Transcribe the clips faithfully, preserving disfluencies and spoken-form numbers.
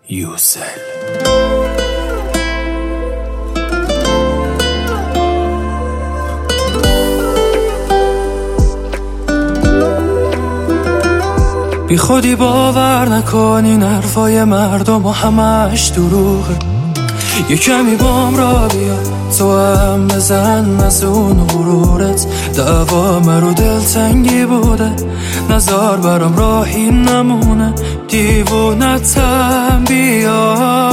یوسل. بی خودی باور نکن این حرفای مردم و همش دروغه. یه کمی بام را بیا تو هم بزن از اون غرورت. دوام رو دلتنگی بوده نزار برام راهی نمونه. دیوونتم بیا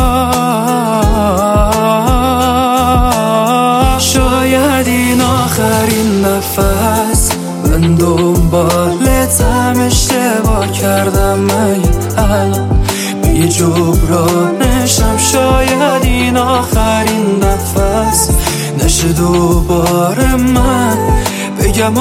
شاید این آخرین نفس من دنبالتم. اشتباه کردم من الان به یه جبرانشم. شاید این آخرین نفس نشه دوباره من بگم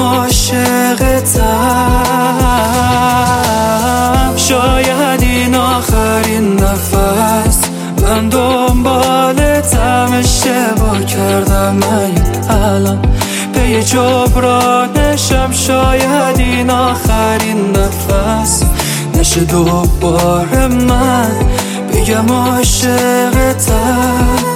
عاشقتم. شاید این آخرین نفس من دنبالتم. اشتباه کردم من الان به یه جبرانشم. شاید این آخرین نفس نشه دوباره من بگم عاشقتم.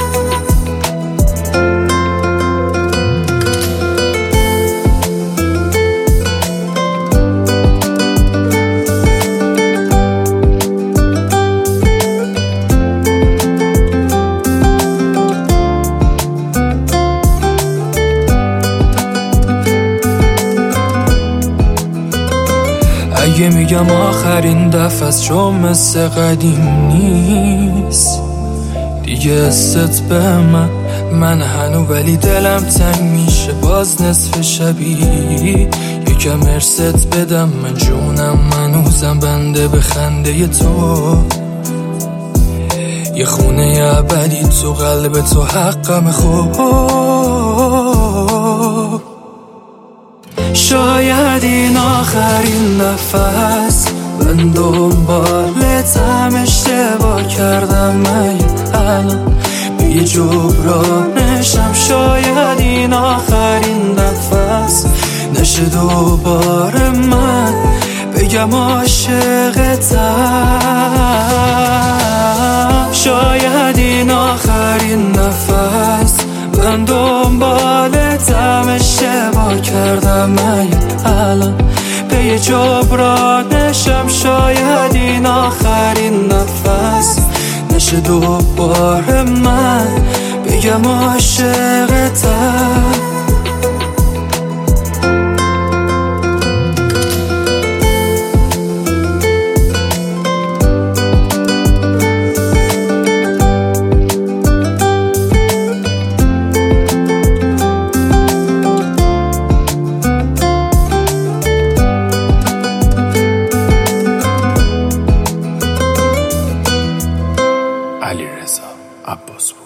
اگه میگم آخرین دفعه است چون مثل قدیم نیست دیگه است به من. من هنو ولی دلم تنگ میشه باز نصف شبی. یکم ارست بدم من جونم منوزم بنده به خنده تو. یه خونه ابدی تو قلب تو حقم خوب. شاید این آخرین نفس من دنبالتم. اشتباه کردم من الان به یه جبرانشم. شاید این آخرین نفس نشه دوباره من بگم عاشقتم. شاید این آخرین نفس من دنبالتم. اشتباه کردم من الان به یه جبرانشم. شاید این آخرین نفس نشه دوباره من بگم عاشقتم. علیرضا عباسپور.